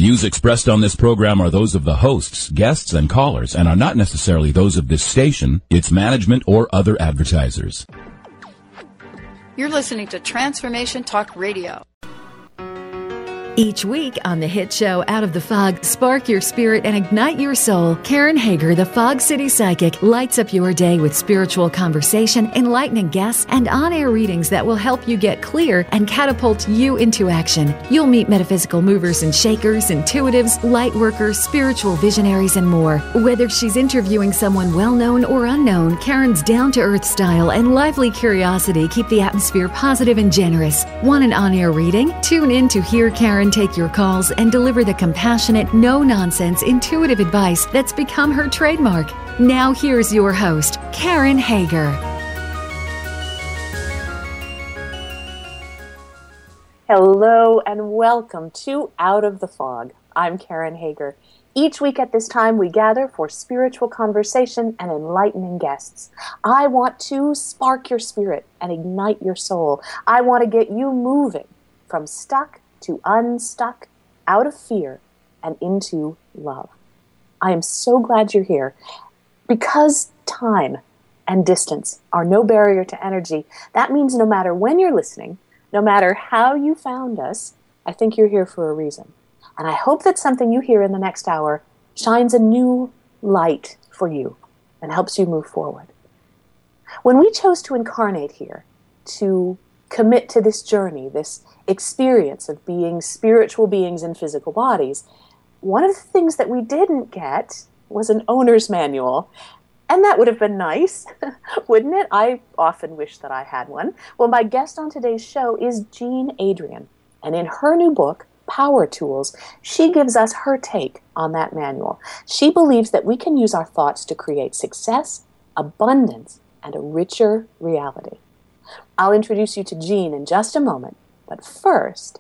views expressed on this program are those of the hosts, guests, and callers, and are not necessarily those of this station, its management, or other advertisers. You're listening to Transformation Talk Radio. Each week on the hit show Out of the Fog, spark your spirit and ignite your soul. Karen Hager, the Fog City Psychic, lights up your day with spiritual conversation, enlightening guests, and on-air readings that will help you get clear and catapult you into action. You'll meet metaphysical movers and shakers, intuitives, light workers, spiritual visionaries, and more. Whether she's interviewing someone well-known or unknown, Karen's down-to-earth style and lively curiosity keep the atmosphere positive and generous. Want an on-air reading? Tune in to hear Karen take your calls and deliver the compassionate, no-nonsense, intuitive advice that's become her trademark. Now here's your host, Karen Hager. Hello and welcome to Out of the Fog. I'm Karen Hager. Each week at this time we gather for spiritual conversation and enlightening guests. I want to spark your spirit and ignite your soul. I want to get you moving from stuck to unstuck, out of fear, and into love. I am so glad you're here. Because time and distance are no barrier to energy, that means no matter when you're listening, no matter how you found us, I think you're here for a reason. And I hope that something you hear in the next hour shines a new light for you and helps you move forward. When we chose to incarnate here, to commit to this journey, this experience of being spiritual beings in physical bodies, one of the things that we didn't get was an owner's manual. And that would have been nice, wouldn't it? I often wish that I had one. Well, my guest on today's show is Jean Adrian. And in her new book, Power Tools, she gives us her take on that manual. She believes that we can use our thoughts to create success, abundance, and a richer reality. I'll introduce you to Jean in just a moment. But first,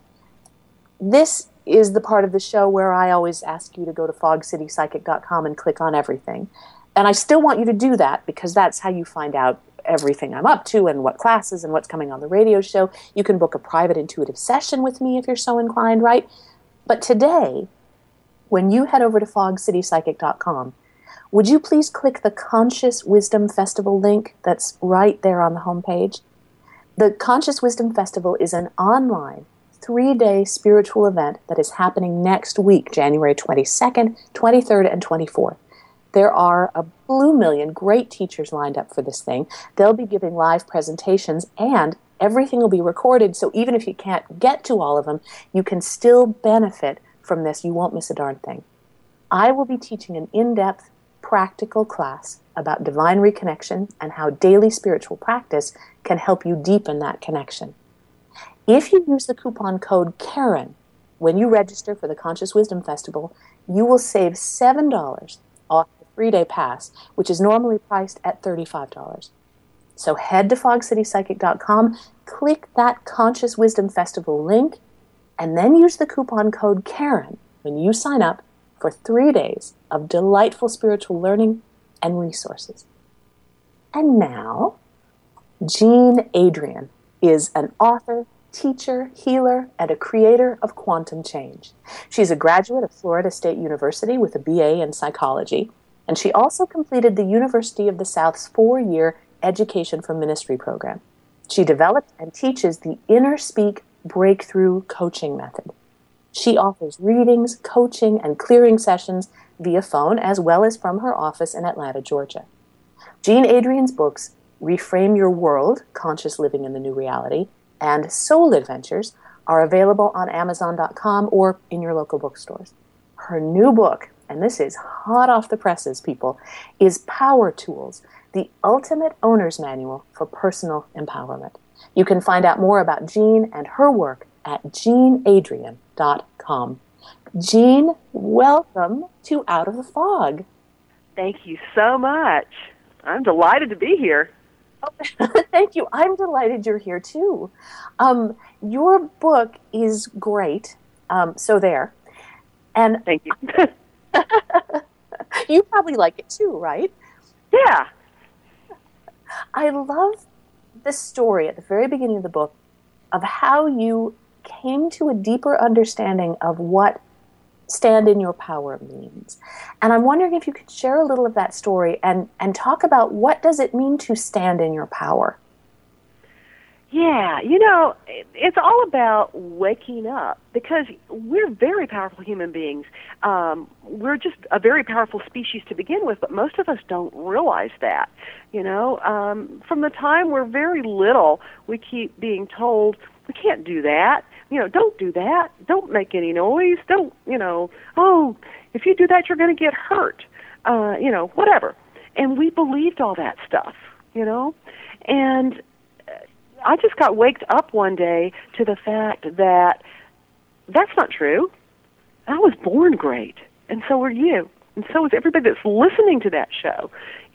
this is the part of the show where I always ask you to go to fogcitypsychic.com and click on everything. And I still want you to do that because that's how you find out everything I'm up to and what classes and what's coming on the radio show. You can book a private intuitive session with me if you're so inclined, right? But today, when you head over to fogcitypsychic.com, would you please click the Conscious Wisdom Festival link that's right there on the homepage? The Conscious Wisdom Festival is an online 3-day spiritual event that is happening next week, January 22nd, 23rd, and 24th. There are a blue million great teachers lined up for this thing. They'll be giving live presentations, and everything will be recorded, so even if you can't get to all of them, you can still benefit from this. You won't miss a darn thing. I will be teaching an in-depth, practical class about divine reconnection and how daily spiritual practice can help you deepen that connection. If you use the coupon code Karen when you register for the Conscious Wisdom Festival, you will save $7 off the 3-day pass, which is normally priced at $35. So head to fogcitypsychic.com, click that Conscious Wisdom Festival link, and then use the coupon code Karen when you sign up for 3 days of delightful spiritual learning and resources. And now, Jean Adrian is an author, teacher, healer, and a creator of quantum change. She's a graduate of Florida State University with a BA in psychology, and she also completed the University of the South's 4-year Education for Ministry program. She developed and teaches the Inner Speak Breakthrough Coaching Method. She offers readings, coaching, and clearing sessions via phone, as well as from her office in Atlanta, Georgia. Jean Adrian's books, Reframe Your World, Conscious Living in the New Reality, and Soul Adventures are available on Amazon.com or in your local bookstores. Her new book, and this is hot off the presses, people, is Power Tools, the ultimate owner's manual for personal empowerment. You can find out more about Jean and her work at jeanadrian.com. Jean, welcome to Out of the Fog. Thank you so much. I'm delighted to be here. Oh, thank you. I'm delighted you're here, too. Your book is great. So there. And thank you. You probably like it, too, right? Yeah. I love the story at the very beginning of the book of how you came to a deeper understanding of what stand in your power means. And I'm wondering if you could share a little of that story and talk about what does it mean to stand in your power? Yeah, it's all about waking up, because we're very powerful human beings. We're just a very powerful species to begin with, but most of us don't realize that. From the time we're very little, we keep being told, we can't do that. Don't do that. Don't make any noise. Don't, oh, if you do that, you're going to get hurt. Whatever. And we believed all that stuff, and I just got waked up one day to the fact that that's not true. I was born great, and so are you, and so is everybody that's listening to that show,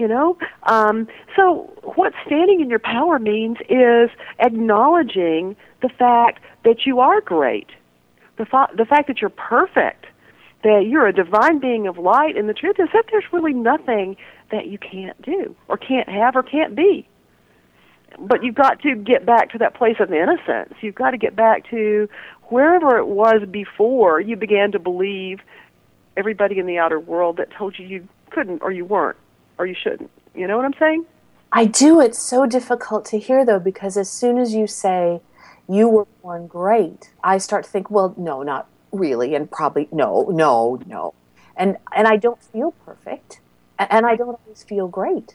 So what standing in your power means is acknowledging the fact that you are great, the fact that you're perfect, that you're a divine being of light, and the truth is that there's really nothing that you can't do or can't have or can't be. But you've got to get back to that place of innocence. You've got to get back to wherever it was before you began to believe everybody in the outer world that told you couldn't or you weren't or you shouldn't. You know what I'm saying? I do. It's so difficult to hear, though, because as soon as you say you were born great, I start to think, well, no, not really, and probably no. And I don't feel perfect, and I don't always feel great.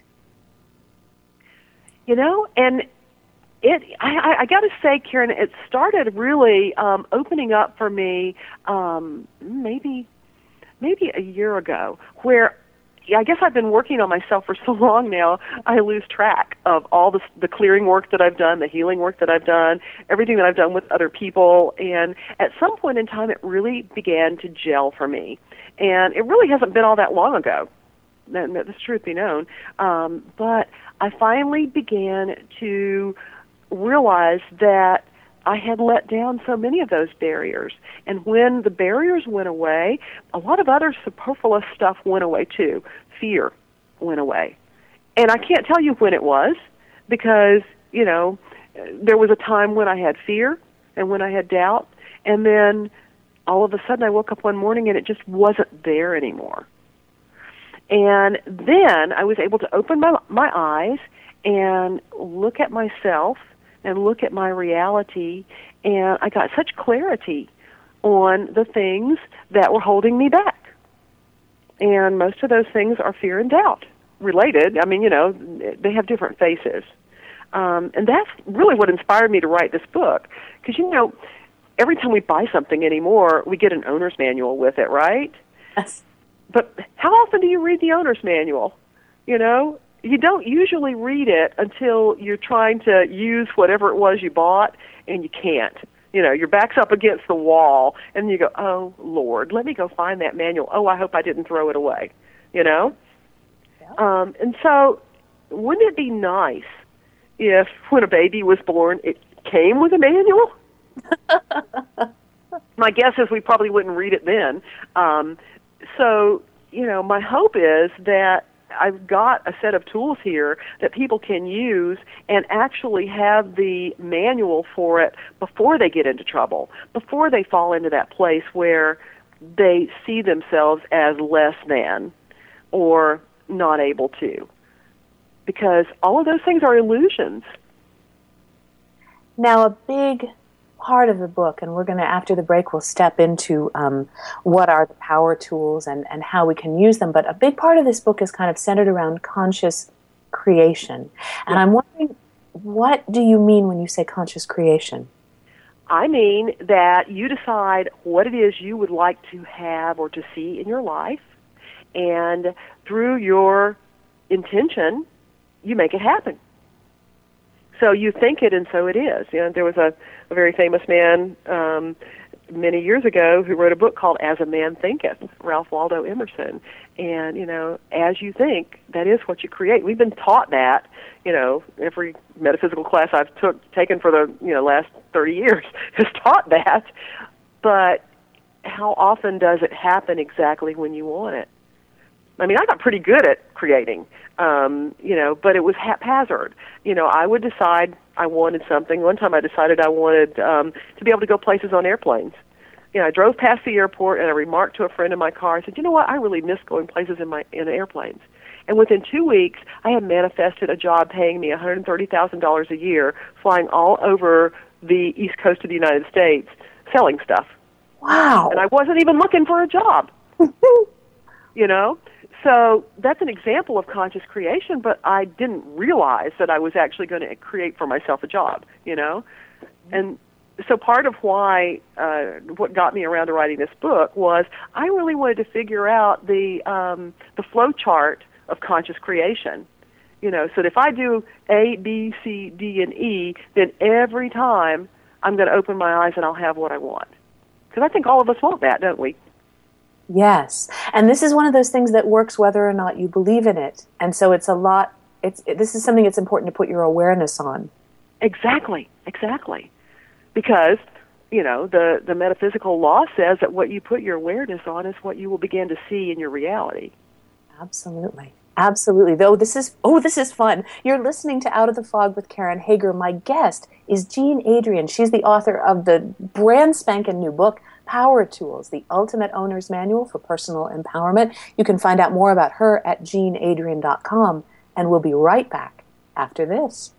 And I got to say, Karen, it started really opening up for me maybe a year ago, where I guess I've been working on myself for so long now, I lose track of all the clearing work that I've done, the healing work that I've done, everything that I've done with other people. And at some point in time, it really began to gel for me. And it really hasn't been all that long ago. Let the truth be known. But I finally began to realize that I had let down so many of those barriers. And when the barriers went away, a lot of other superfluous stuff went away too. Fear went away. And I can't tell you when it was, because, there was a time when I had fear and when I had doubt. And then all of a sudden I woke up one morning and it just wasn't there anymore. And then I was able to open my eyes and look at myself and look at my reality, and I got such clarity on the things that were holding me back. And most of those things are fear and doubt related. I mean, they have different faces. And that's really what inspired me to write this book, because, every time we buy something anymore, we get an owner's manual with it, right? Yes. But how often do you read the owner's manual? You don't usually read it until you're trying to use whatever it was you bought, and you can't. Your back's up against the wall, and you go, oh, Lord, let me go find that manual. Oh, I hope I didn't throw it away, Yeah. And so wouldn't it be nice if when a baby was born, it came with a manual? My guess is we probably wouldn't read it then. So, my hope is that I've got a set of tools here that people can use and actually have the manual for it before they get into trouble, before they fall into that place where they see themselves as less than or not able to. Because all of those things are illusions. Now, a big part of the book, and we're going to, after the break, we'll step into what are the power tools and how we can use them. But a big part of this book is kind of centered around conscious creation. And I'm wondering, what do you mean when you say conscious creation? I mean that you decide what it is you would like to have or to see in your life, and through your intention, you make it happen. So you think it, and so it is. There was a very famous man many years ago who wrote a book called As a Man Thinketh, Ralph Waldo Emerson. And, as you think, that is what you create. We've been taught that, every metaphysical class I've taken for the last 30 years has taught that. But how often does it happen exactly when you want it? I mean, I got pretty good at creating, but it was haphazard. I would decide I wanted something. One time I decided I wanted to be able to go places on airplanes. I drove past the airport and I remarked to a friend in my car, I said, you know what, I really miss going places in airplanes. And within 2 weeks, I had manifested a job paying me $130,000 a year, flying all over the East Coast of the United States, selling stuff. Wow. And I wasn't even looking for a job. So that's an example of conscious creation, but I didn't realize that I was actually going to create for myself a job, And so part of why, what got me around to writing this book was I really wanted to figure out the flow chart of conscious creation. So that if I do A, B, C, D, and E, then every time I'm going to open my eyes and I'll have what I want. Because I think all of us want that, don't we? Yes. And this is one of those things that works whether or not you believe in it. And so this is something it's important to put your awareness on. Exactly. Because, the metaphysical law says that what you put your awareness on is what you will begin to see in your reality. Absolutely. This is fun. You're listening to Out of the Fog with Karen Hager. My guest is Jean Adrian. She's the author of the brand spanking new book, Power Tools, the Ultimate Owner's Manual for Personal Empowerment. You can find out more about her at jeanadrian.com, and we'll be right back after this.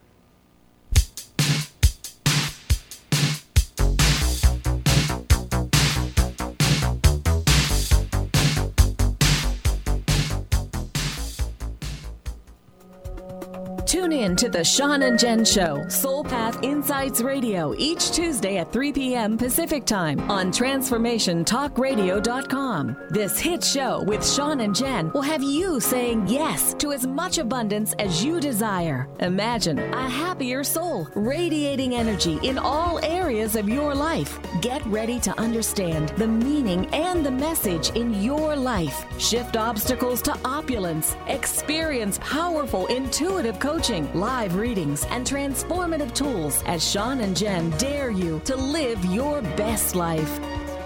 Tune in to the Sean and Jen Show, Soul Path Insights Radio, each Tuesday at 3 p.m. Pacific Time on TransformationTalkRadio.com. This hit show with Sean and Jen will have you saying yes to as much abundance as you desire. Imagine a happier soul, radiating energy in all areas of your life. Get ready to understand the meaning and the message in your life. Shift obstacles to opulence. Experience powerful, intuitive coaching, live readings, and transformative tools as Sean and Jen dare you to live your best life.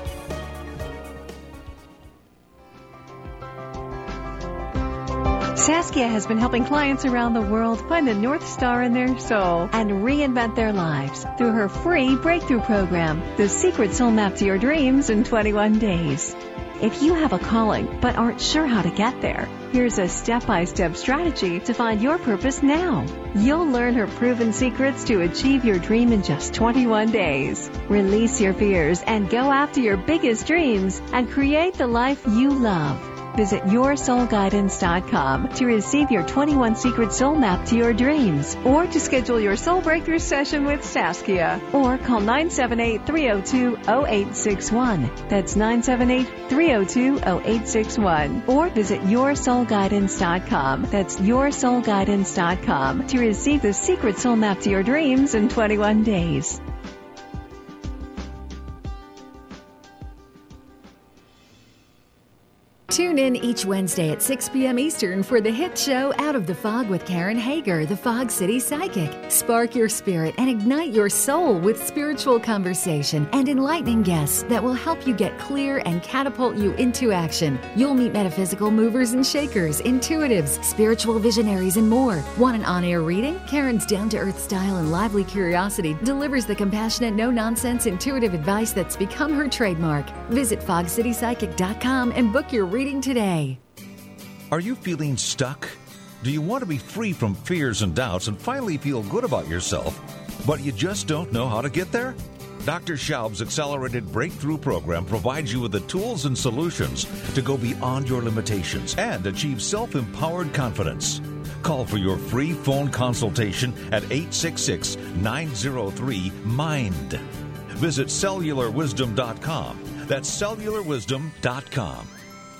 Saskia has been helping clients around the world find the North Star in their soul and reinvent their lives through her free breakthrough program, The Secret Soul Map to Your Dreams in 21 Days. If you have a calling but aren't sure how to get there, here's a step-by-step strategy to find your purpose now. You'll learn her proven secrets to achieve your dream in just 21 days. Release your fears and go after your biggest dreams and create the life you love. Visit yoursoulguidance.com to receive your 21 Secret Soul Map to your dreams, or to schedule your soul breakthrough session with Saskia, or call 978-302-0861. That's 978-302-0861. Or visit yoursoulguidance.com. That's yoursoulguidance.com to receive the Secret Soul Map to your dreams in 21 days. Tune in each Wednesday at 6 p.m. Eastern for the hit show Out of the Fog with Karen Hager, the Fog City Psychic. Spark your spirit and ignite your soul with spiritual conversation and enlightening guests that will help you get clear and catapult you into action. You'll meet metaphysical movers and shakers, intuitives, spiritual visionaries, and more. Want an on-air reading? Karen's down-to-earth style and lively curiosity delivers the compassionate, no-nonsense, intuitive advice that's become her trademark. Visit fogcitypsychic.com and book your reading today. Are you feeling stuck? Do you want to be free from fears and doubts and finally feel good about yourself, but you just don't know how to get there? Dr. Schaub's Accelerated Breakthrough Program provides you with the tools and solutions to go beyond your limitations and achieve self-empowered confidence. Call for your free phone consultation at 866-903-MIND. Visit cellularwisdom.com. That's cellularwisdom.com.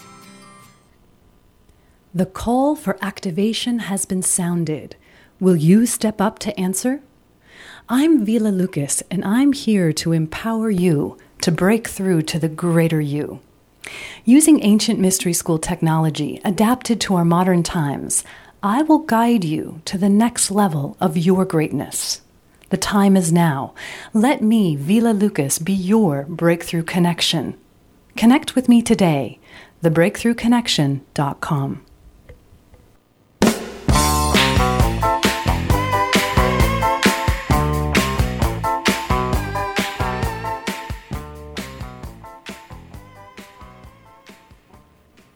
The call for activation has been sounded. Will you step up to answer? I'm Vila Lucas, and I'm here to empower you to break through to the greater you. Using ancient mystery school technology adapted to our modern times, I will guide you to the next level of your greatness. The time is now. Let me, Vila Lucas, be your breakthrough connection. Connect with me today, thebreakthroughconnection.com.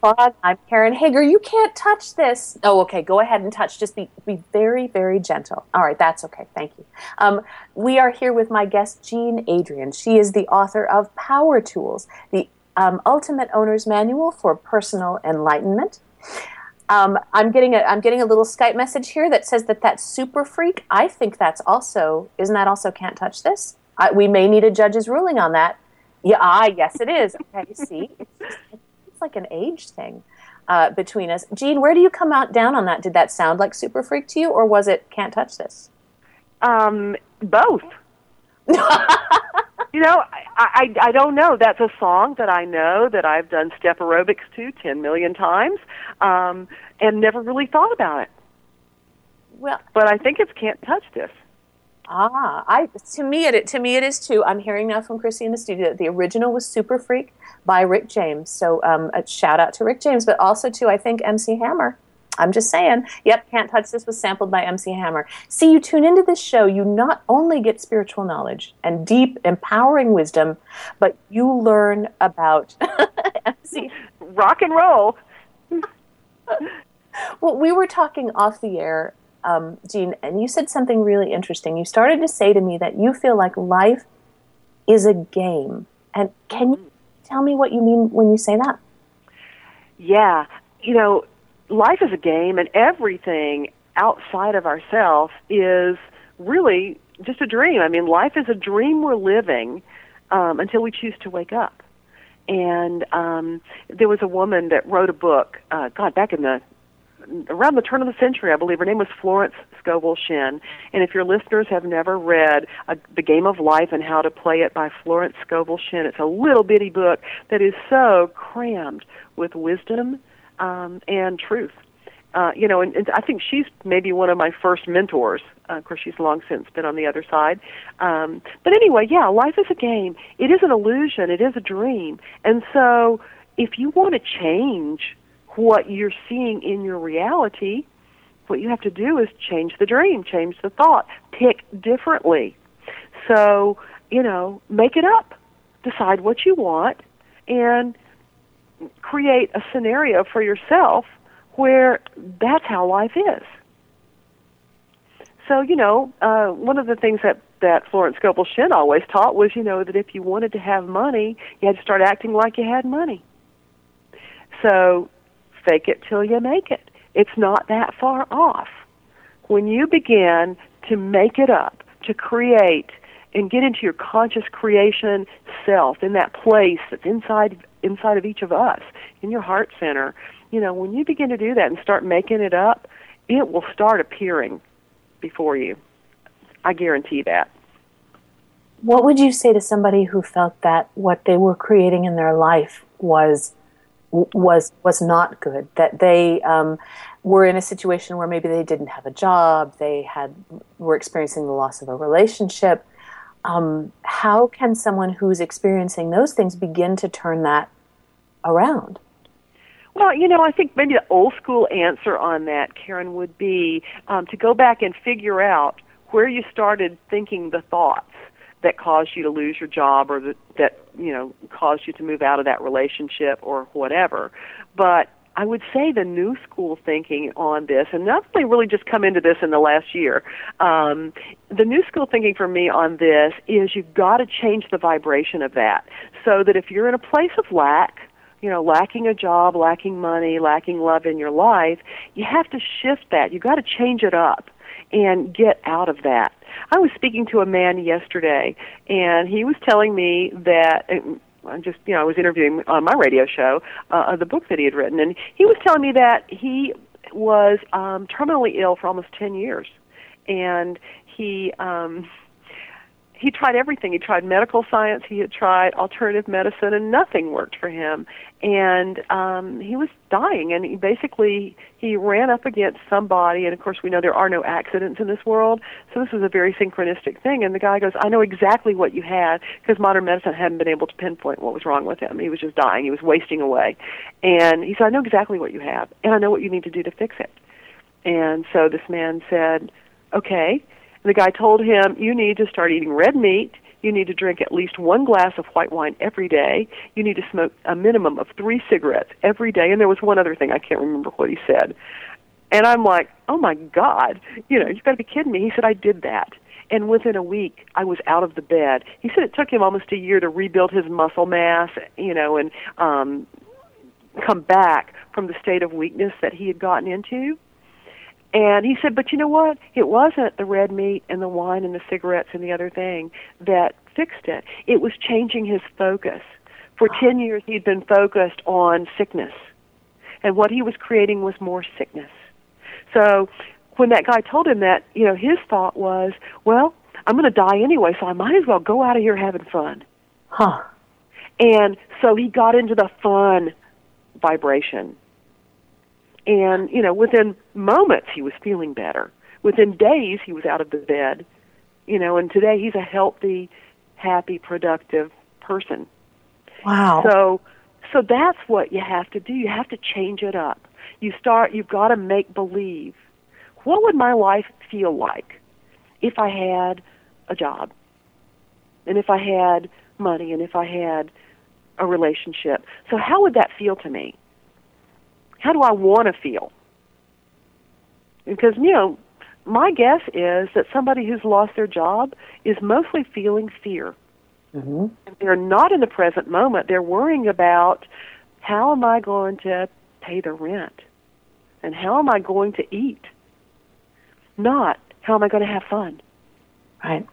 Fog. I'm Karen Hager. You can't touch this. Oh, okay. Go ahead and touch. Just be very, very gentle. All right. That's okay. Thank you. We are here with my guest, Jean Adrian. She is the author of Power Tools, the Ultimate Owner's Manual for Personal Enlightenment. I'm getting a little Skype message here that says that's Super Freak. I think that's also, isn't that also Can't Touch This? We may need a judge's ruling on that. Yeah, yes, it is. Okay, see, it's like an age thing between us. Jean, where do you come out down on that? Did that sound like Super Freak to you, or was it Can't Touch This? Both. I don't know. That's a song that I know that I've done step aerobics to 10 million times, and never really thought about it. Well, but I think it's Can't Touch This. To me it is too. I'm hearing now from Chrissy in the studio that the original was Super Freak by Rick James. So a shout out to Rick James, but also to, I think, MC Hammer. I'm just saying. Yep, Can't Touch This was sampled by MC Hammer. See, you tune into this show, you not only get spiritual knowledge and deep, empowering wisdom, but you learn about MC. Rock and roll. Well, we were talking off the air, Jean, and you said something really interesting. You started to say to me that you feel like life is a game. And can you tell me what you mean when you say that? Yeah. Life is a game, and everything outside of ourselves is really just a dream. I mean, life is a dream we're living until we choose to wake up. And there was a woman that wrote a book, back in around the turn of the century, I believe. Her name was Florence Scovel Shinn. And if your listeners have never read The Game of Life and How to Play It by Florence Scovel Shinn, it's a little bitty book that is so crammed with wisdom and truth. And I think she's maybe one of my first mentors. Of course, she's long since been on the other side. But anyway, yeah, life is a game. It is an illusion. It is a dream. And so if you want to change what you're seeing in your reality, what you have to do is change the dream, change the thought, pick differently. So, make it up. Decide what you want and create a scenario for yourself where that's how life is. So, one of the things that Florence Scovel Shinn always taught was, that if you wanted to have money, you had to start acting like you had money. So, fake it till you make it. It's not that far off. When you begin to make it up, to create and get into your conscious creation self, in that place that's inside of each of us, in your heart center, when you begin to do that and start making it up, it will start appearing before you. I guarantee that. What would you say to somebody who felt that what they were creating in their life was not good, that they were in a situation where maybe they didn't have a job, were experiencing the loss of a relationship? How can someone who's experiencing those things begin to turn that around? Well, I think maybe the old school answer on that, Karen, would be to go back and figure out where you started thinking the thoughts that caused you to lose your job, or that caused you to move out of that relationship or whatever. But I would say the new school thinking on this, and I've only really just come into this in the last year, the new school thinking for me on this is you've got to change the vibration of that, so that if you're in a place of lack, lacking a job, lacking money, lacking love in your life, you have to shift that. You've got to change it up and get out of that. I was speaking to a man yesterday, and he was telling me that, I was interviewing on my radio show the book that he had written, and he was telling me that he was terminally ill for almost 10 years, and he tried everything. He tried medical science, he had tried alternative medicine, and nothing worked for him. And he was dying, and he ran up against somebody, and of course we know there are no accidents in this world, so this was a very synchronistic thing. And the guy goes, I know exactly what you had, because modern medicine hadn't been able to pinpoint what was wrong with him. He was just dying. He was wasting away. And he said, I know exactly what you have, and I know what you need to do to fix it. And so this man said, okay. The guy told him, you need to start eating red meat, You need to drink at least 1 glass of white wine every day. You need to smoke a minimum of 3 cigarettes every day. And there was one other thing, I can't remember what he said. And I'm like, oh, my God, you've got to be kidding me. He said, I did that. And within a week, I was out of the bed. He said it took him almost a year to rebuild his muscle mass, and come back from the state of weakness that he had gotten into. And he said, but you know what? It wasn't the red meat and the wine and the cigarettes and the other thing that fixed it. It was changing his focus. For 10 years, he'd been focused on sickness. And what he was creating was more sickness. So when that guy told him that, his thought was, well, I'm going to die anyway, so I might as well go out of here having fun. Huh. And so he got into the fun vibration. And, within moments he was feeling better. Within days he was out of the bed. And today he's a healthy, happy, productive person. Wow. So that's what you have to do. You have to change it up. You've got to make believe. What would my life feel like if I had a job? And if I had money? And if I had a relationship? So how would that feel to me? How do I want to feel? Because, my guess is that somebody who's lost their job is mostly feeling fear. Mm-hmm. They're not in the present moment. They're worrying about, how am I going to pay the rent? And how am I going to eat? Not, how am I going to have fun? Right.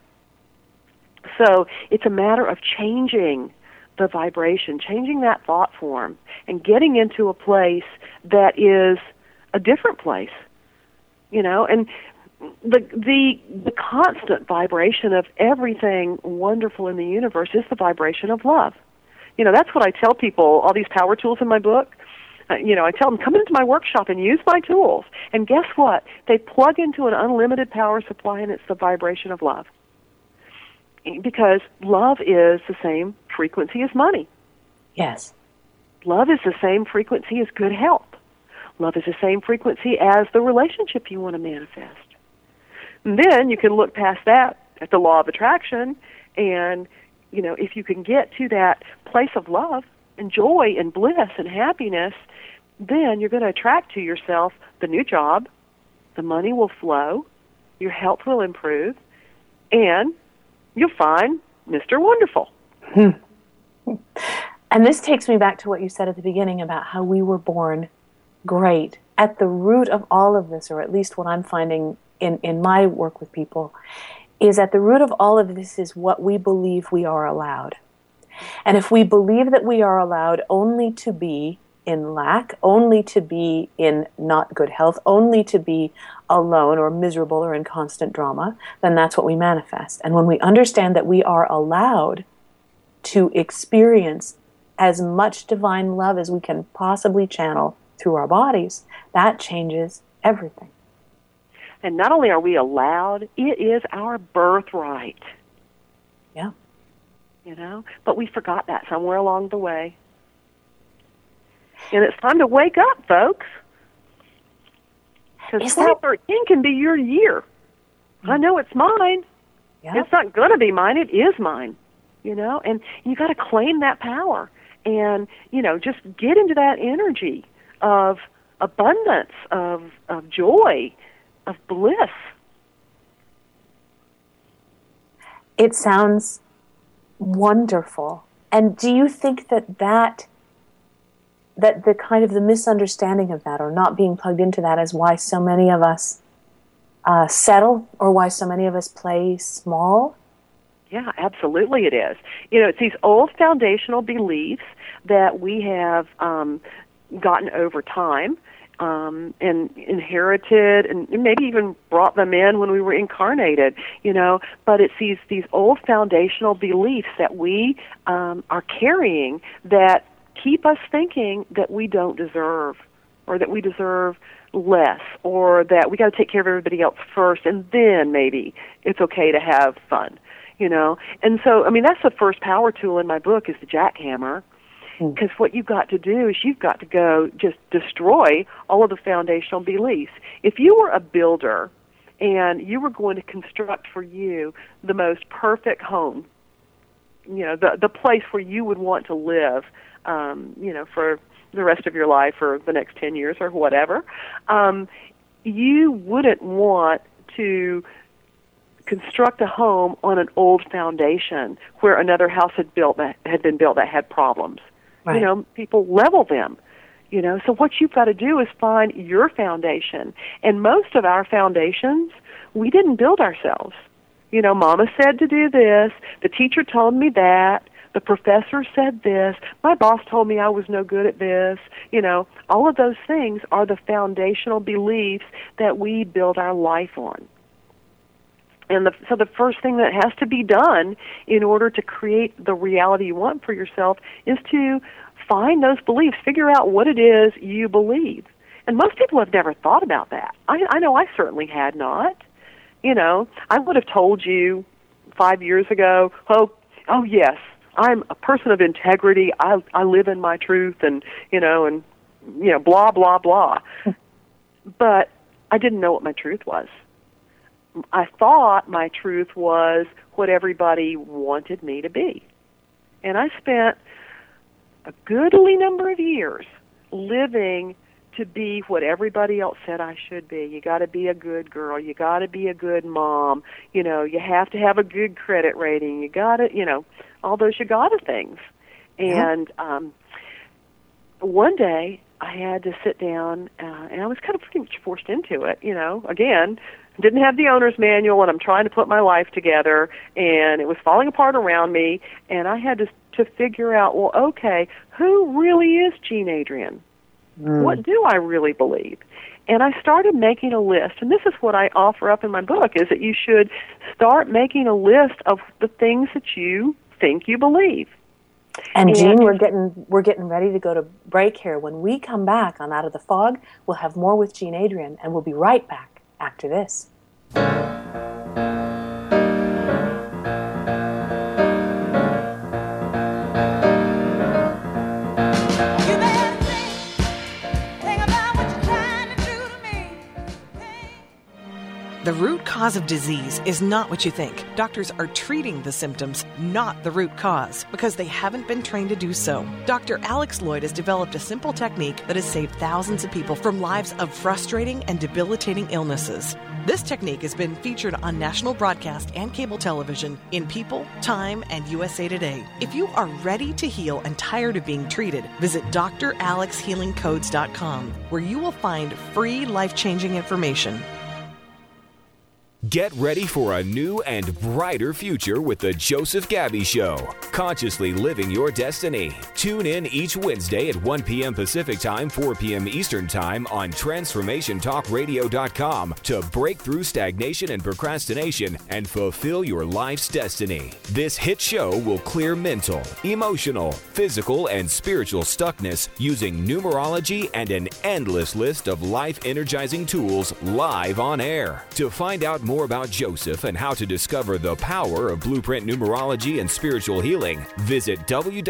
So it's a matter of changing the vibration, changing that thought form, and getting into a place that is a different place, and the constant vibration of everything wonderful in the universe is the vibration of love. That's what I tell people, all these power tools in my book. I tell them, come into my workshop and use my tools. And guess what? They plug into an unlimited power supply, and it's the vibration of love. Because love is the same frequency as money. Yes. Love is the same frequency as good health. Love is the same frequency as the relationship you want to manifest. And then you can look past that at the law of attraction, and, if you can get to that place of love and joy and bliss and happiness, then you're going to attract to yourself the new job, the money will flow, your health will improve, and you'll find Mr. Wonderful. And this takes me back to what you said at the beginning about how we were born great. At the root of all of this, or at least what I'm finding in my work with people, is at the root of all of this is what we believe we are allowed. And if we believe that we are allowed only to be in lack, only to be in not good health, only to be alone or miserable or in constant drama, then that's what we manifest. And when we understand that we are allowed to experience as much divine love as we can possibly channel through our bodies, that changes everything. And not only are we allowed, it is our birthright. Yeah. But we forgot that somewhere along the way. And it's time to wake up, folks. Because 2013 can be your year. I know it's mine. Yeah. It's not going to be mine. It is mine. And you got to claim that power. And, just get into that energy of abundance, of joy, of bliss. It sounds wonderful. And do you think that the kind of the misunderstanding of that, or not being plugged into that, is why so many of us settle, or why so many of us play small? Yeah, absolutely it is. It's these old foundational beliefs that we have gotten over time, and inherited, and maybe even brought them in when we were incarnated, but it's these old foundational beliefs that we are carrying that keep us thinking that we don't deserve, or that we deserve less, or that we got to take care of everybody else first, and then maybe it's okay to have fun, And so, that's the first power tool in my book, is the jackhammer. Because what you've got to do is you've got to go just destroy all of the foundational beliefs. If you were a builder and you were going to construct for you the most perfect home, the place where you would want to live, for the rest of your life or the next 10 years or whatever, you wouldn't want to construct a home on an old foundation where another house had been built that had problems. Right. People level them. So what you've got to do is find your foundation. And most of our foundations, we didn't build ourselves. Mama said to do this, the teacher told me that, the professor said this, my boss told me I was no good at this. All of those things are the foundational beliefs that we build our life on. And so the first thing that has to be done in order to create the reality you want for yourself is to find those beliefs, figure out what it is you believe. And most people have never thought about that. I know I certainly had not. I would have told you 5 years ago, oh yes, I'm a person of integrity. I live in my truth, and blah blah blah. But I didn't know what my truth was. I thought my truth was what everybody wanted me to be, and I spent a goodly number of years living to be what everybody else said I should be. You got to be a good girl. You got to be a good mom. You have to have a good credit rating. You got to, all those you got to things. And one day I had to sit down, and I was kind of pretty much forced into it. Again, didn't have the owner's manual, and I'm trying to put my life together, and it was falling apart around me, and I had to figure out, well, okay, who really is Jean Adrian? What do I really believe? And I started making a list, and this is what I offer up in my book, is that you should start making a list of the things that you think you believe. And Jean, we're getting ready to go to break here. When we come back on Out of the Fog, we'll have more with Jean Adrian, and we'll be right back after this. The root cause of disease is not what you think. Doctors are treating the symptoms, not the root cause, because they haven't been trained to do so. Dr. Alex Lloyd has developed a simple technique that has saved thousands of people from lives of frustrating and debilitating illnesses. This technique has been featured on national broadcast and cable television in People, Time, and USA Today. If you are ready to heal and tired of being treated, visit dralexhealingcodes.com, where you will find free life-changing information. Get ready for a new and brighter future with the Joseph Gabby Show. Consciously living your destiny. Tune in each Wednesday at 1 p.m. Pacific Time, 4 p.m. Eastern Time on TransformationTalkRadio.com to break through stagnation and procrastination and fulfill your life's destiny. This hit show will clear mental, emotional, physical, and spiritual stuckness using numerology and an endless list of life-energizing tools live on air. To find out more about Joseph and how to discover the power of blueprint numerology and spiritual healing, visit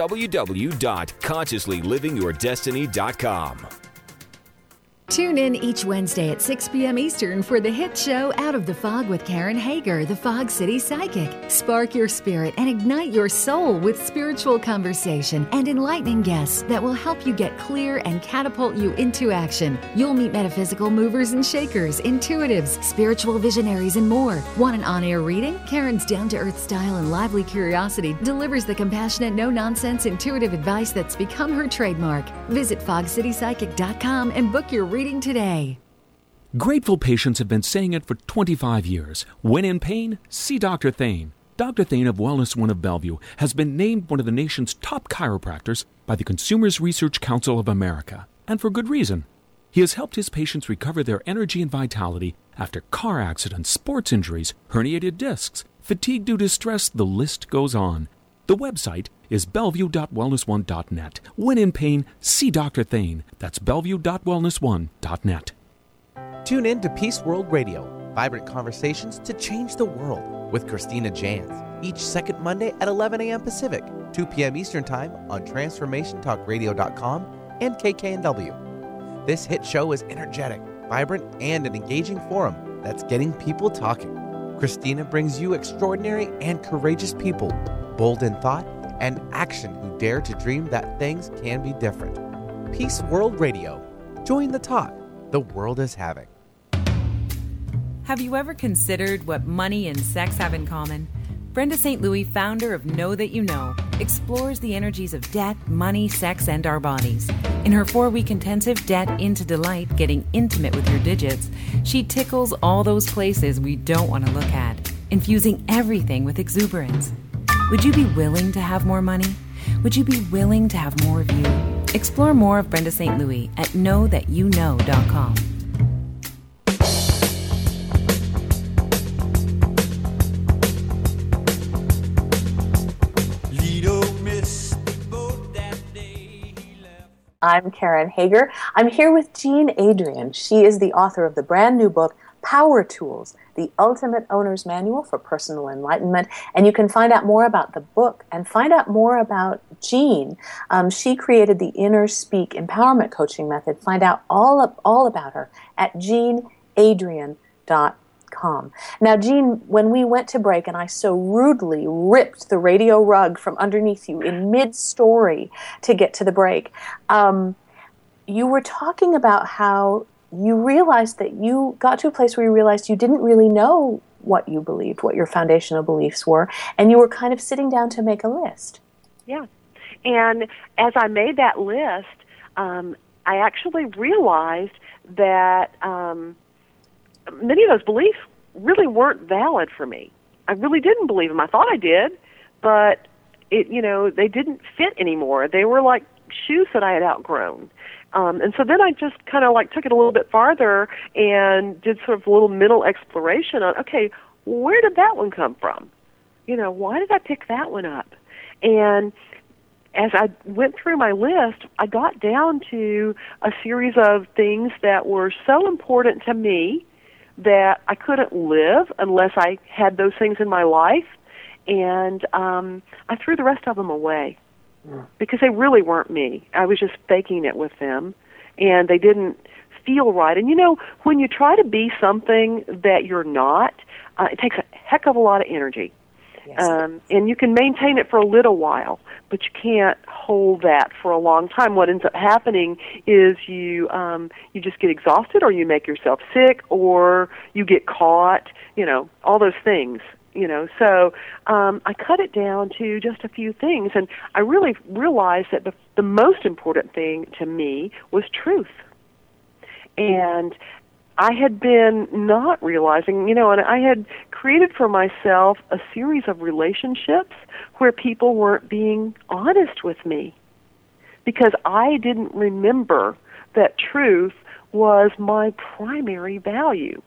www.consciouslylivingyourdestiny.com. Tune in each Wednesday at 6 p.m. Eastern for the hit show Out of the Fog with Karen Hager, the Fog City Psychic. Spark your spirit and ignite your soul with spiritual conversation and enlightening guests that will help you get clear and catapult you into action. You'll meet metaphysical movers and shakers, intuitives, spiritual visionaries, and more. Want an on-air reading? Karen's down-to-earth style and lively curiosity delivers the compassionate, no-nonsense, intuitive advice that's become her trademark. Visit fogcitypsychic.com and book your reading today. Grateful patients have been saying it for 25 years. When in pain, see Dr. Thane. Dr. Thane of Wellness One of Bellevue has been named one of the nation's top chiropractors by the Consumers Research Council of America, and for good reason. He has helped his patients recover their energy and vitality after car accidents, sports injuries, herniated discs, fatigue due to stress, the list goes on. The website is bellevue.wellness1.net. When in pain, see Dr. Thane. That's bellevue.wellness1.net. Tune in to Peace World Radio, vibrant conversations to change the world with Christina Jans, each second Monday at 11 a.m. Pacific, 2 p.m. Eastern Time on TransformationTalkRadio.com and KKNW. This hit show is energetic, vibrant, and an engaging forum that's getting people talking. Christina brings you extraordinary and courageous people bold in thought and action who dare to dream that things can be different. Peace World Radio. Join the talk the world is having. Have you ever considered what money and sex have in common? Brenda St. Louis, founder of Know That You Know, explores the energies of debt, money, sex, and our bodies. In her 4-week intensive Debt into Delight, Getting Intimate with Your Digits, she tickles all those places we don't want to look at, infusing everything with exuberance. Would you be willing to have more money? Would you be willing to have more of you? Explore more of Brenda St. Louis at knowthatyouknow.com. I'm Karen Hager. I'm here with Jean Adrian. She is the author of the brand new book, Power Tools, the Ultimate Owner's Manual for Personal Enlightenment. And you can find out more about the book and find out more about Jean. She created the Inner Speak Empowerment Coaching Method. Find out all about her at jeanadrian.com. Now, Jean, when we went to break and I so rudely ripped the radio rug from underneath you in mid-story to get to the break, you were talking about how you realized that you got to a place where you realized you didn't really know what you believed, what your foundational beliefs were, and you were kind of sitting down to make a list. Yeah. And as I made that list, I actually realized that many of those beliefs really weren't valid for me. I really didn't believe them. I thought I did, but they didn't fit anymore. They were like shoes that I had outgrown. And so then I just kind of took it a little bit farther and did sort of a little mental exploration on, okay, where did that one come from? Why did I pick that one up? And as I went through my list, I got down to a series of things that were so important to me that I couldn't live unless I had those things in my life, and I threw the rest of them away because they really weren't me. I was just faking it with them, and they didn't feel right. And when you try to be something that you're not, it takes a heck of a lot of energy. Yes. And you can maintain it for a little while, but you can't hold that for a long time. What ends up happening is you just get exhausted, or you make yourself sick, or you get caught, all those things. So I cut it down to just a few things, and I really realized that the most important thing to me was truth. And I had been not realizing, and I had created for myself a series of relationships where people weren't being honest with me because I didn't remember that truth was my primary value.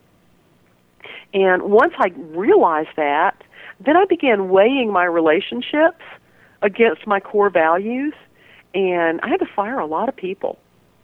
And once I realized that, then I began weighing my relationships against my core values, and I had to fire a lot of people.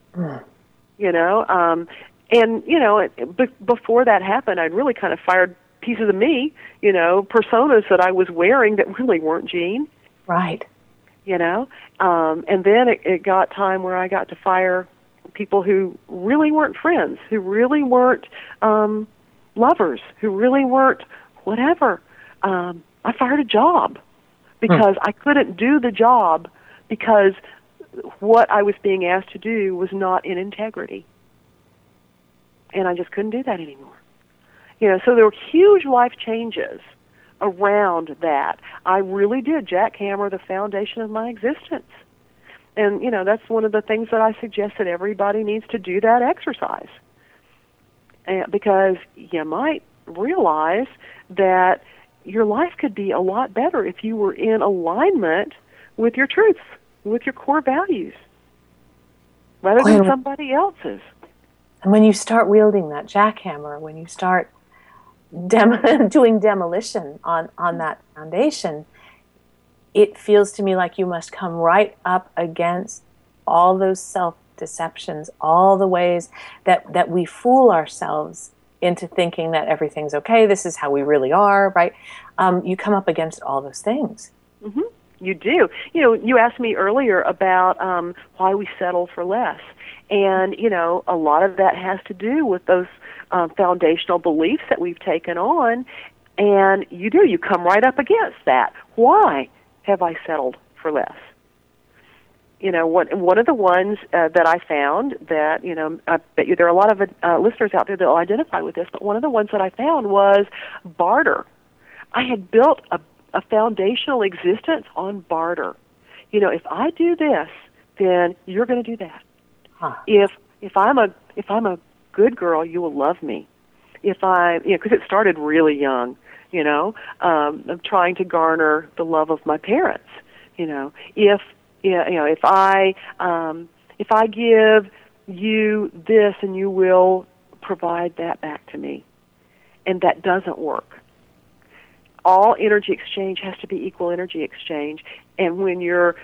And, before that happened, I'd really kind of fired pieces of me, personas that I was wearing that really weren't Jean. Right. And then it got time where I got to fire people who really weren't friends, who really weren't lovers, who really weren't whatever. I fired a job because I couldn't do the job because what I was being asked to do was not in integrity. And I just couldn't do that anymore. So there were huge life changes around that. I really did jackhammer the foundation of my existence. And, that's one of the things that I suggest that everybody needs to do that exercise. Because you might realize that your life could be a lot better if you were in alignment with your truths, with your core values, rather than somebody else's. And when you start wielding that jackhammer, when you start doing demolition on that foundation, it feels to me like you must come right up against all those self-deceptions, all the ways that we fool ourselves into thinking that everything's okay, this is how we really are, right? You come up against all those things. Mm-hmm. You do. You asked me earlier about why we settle for less. And, a lot of that has to do with those foundational beliefs that we've taken on. And you come right up against that. why have I settled for less? You know, one of the ones that I found that, you know, I bet you there are a lot of listeners out there that will identify with this, but one of the ones that I found was barter. I had built a foundational existence on barter. You know, if I do this, then you're going to do that. Huh. If I'm a good girl, you will love me. If because it started really young. You know, I'm trying to garner the love of my parents. You know, if I give you this, and you will provide that back to me, and that doesn't work. All energy exchange has to be equal energy exchange, and when you're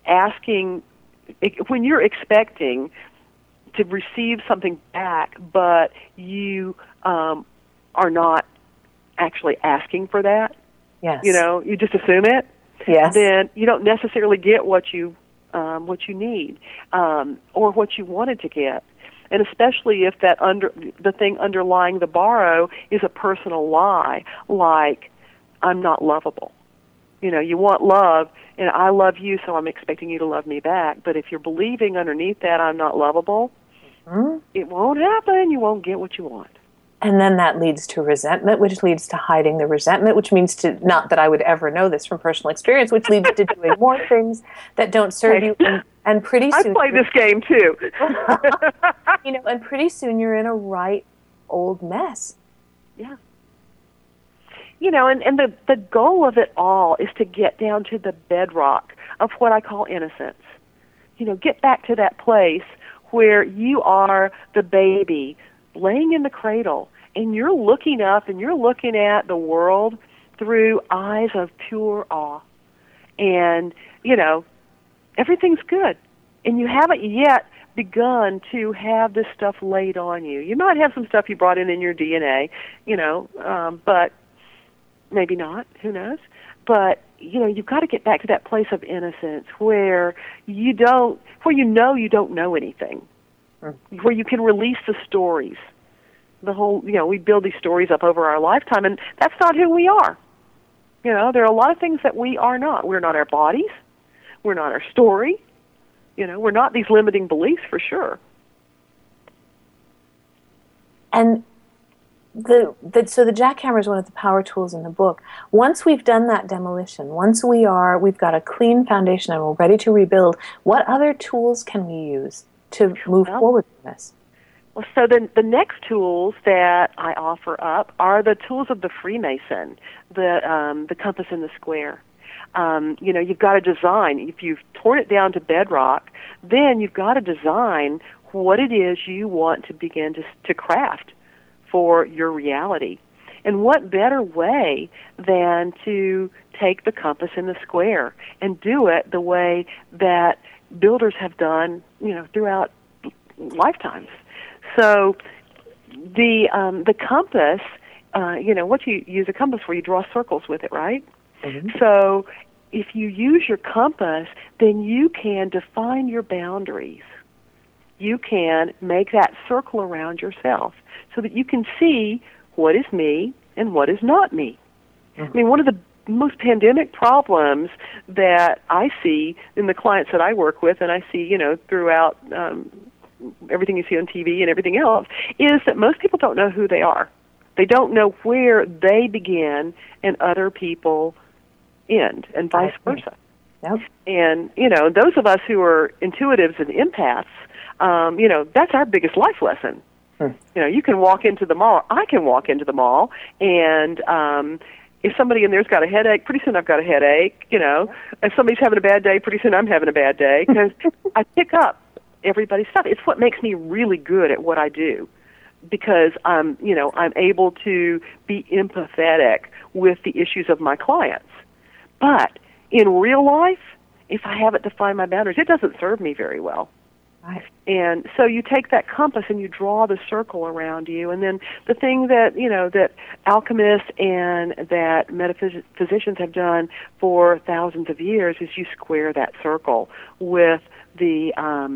expecting to receive something back, but you are not actually asking for that, yes, you know, you just assume it, yes, then you don't necessarily get what you need or what you wanted to get. And especially if the thing underlying the borrow is a personal lie, like, I'm not lovable. You know, you want love, and I love you, so I'm expecting you to love me back. But if you're believing underneath that I'm not lovable, it won't happen. You won't get what you want. And then that leads to resentment, which leads to hiding the resentment, which means to, not that I would ever know this from personal experience, which leads to doing more things that don't serve you. And pretty soon... I play this game, too. You know, and pretty soon you're in a right old mess. Yeah. You know, and the goal of it all is to get down to the bedrock of what I call innocence. You know, get back to that place where you are the baby laying in the cradle, and you're looking up and you're looking at the world through eyes of pure awe. And, you know, everything's good. And you haven't yet begun to have this stuff laid on you. You might have some stuff you brought in your DNA, you know, but maybe not, who knows? But, you know, you've got to get back to that place of innocence where you know you don't know anything, where you can release the stories. The whole, you know, we build these stories up over our lifetime, and that's not who we are. You know, there are a lot of things that we are not. We're not our bodies. We're not our story. You know, we're not these limiting beliefs for sure. And so the jackhammer is one of the power tools in the book. Once we've done that demolition, once we've got a clean foundation and we're ready to rebuild, what other tools can we use to move forward from this? Well, so the next tools that I offer up are the tools of the Freemason, the compass and the square. You know, you've got to design. If you've torn it down to bedrock, then you've got to design what it is you want to begin to craft for your reality. And what better way than to take the compass and the square and do it the way that builders have done, you know, throughout lifetimes. So the compass, you know, what you use a compass for, you draw circles with it, right? Mm-hmm. So if you use your compass, then you can define your boundaries. You can make that circle around yourself so that you can see what is me and what is not me. Mm-hmm. I mean, one of the most pandemic problems that I see in the clients that I work with, and I see, you know, throughout everything you see on TV and everything else, is that most people don't know who they are. They don't know where they begin and other people end, and vice versa. Yep. And, you know, those of us who are intuitives and empaths, you know, that's our biggest life lesson. You know, you can walk into the mall, I can walk into the mall, and if somebody in there's got a headache, pretty soon I've got a headache, you know. If somebody's having a bad day, pretty soon I'm having a bad day, because I pick up everybody's stuff. It's what makes me really good at what I do, because I'm able to be empathetic with the issues of my clients. But in real life, if I haven't defined my boundaries, it doesn't serve me very well. Right. And so you take that compass and you draw the circle around you, and then the thing that, you know, that alchemists and that metaphysicians have done for thousands of years is you square that circle with the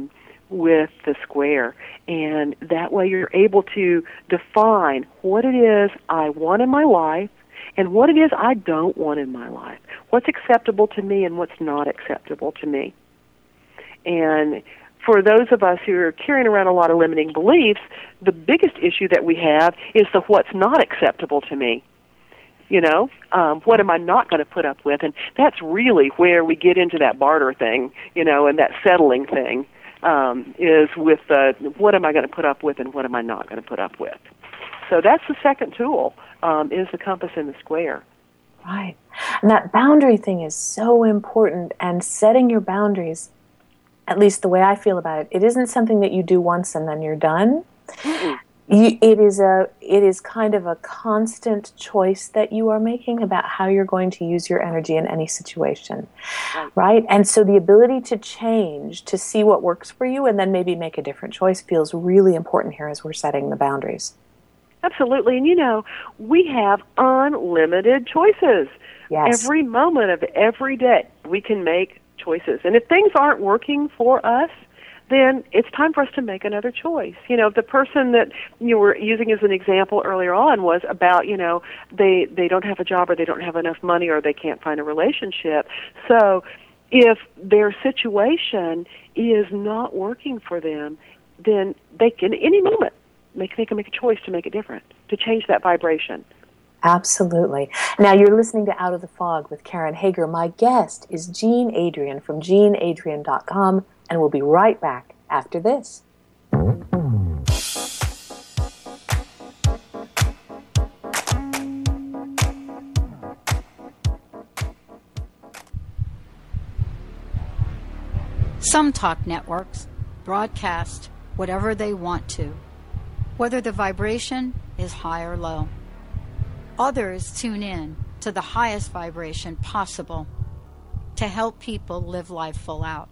square, and that way you're able to define what it is I want in my life and what it is I don't want in my life, what's acceptable to me and what's not acceptable to me. And for those of us who are carrying around a lot of limiting beliefs, the biggest issue that we have is the what's not acceptable to me. What am I not going to put up with? And that's really where we get into that barter thing, and that settling thing, is with what am I going to put up with and what am I not going to put up with. So that's the second tool, is the compass and the square. Right. And that boundary thing is so important, and setting your boundaries, at least the way I feel about it, it isn't something that you do once and then you're done. It is kind of a constant choice that you are making about how you're going to use your energy in any situation, right? And so the ability to change, to see what works for you, and then maybe make a different choice feels really important here as we're setting the boundaries. Absolutely. And, we have unlimited choices. Yes. Every moment of every day, we can make choices. And if things aren't working for us, then it's time for us to make another choice. The person that you were using as an example earlier on was about, they don't have a job, or they don't have enough money, or they can't find a relationship. So if their situation is not working for them, then they can, any moment, they can make a choice to make it different, to change that vibration. Absolutely. Now, you're listening to Out of the Fog with Karen Hager. My guest is Jean Adrian from JeanAdrian.com, and we'll be right back after this. Some talk networks broadcast whatever they want to, whether the vibration is high or low. Others tune in to the highest vibration possible to help people live life full out.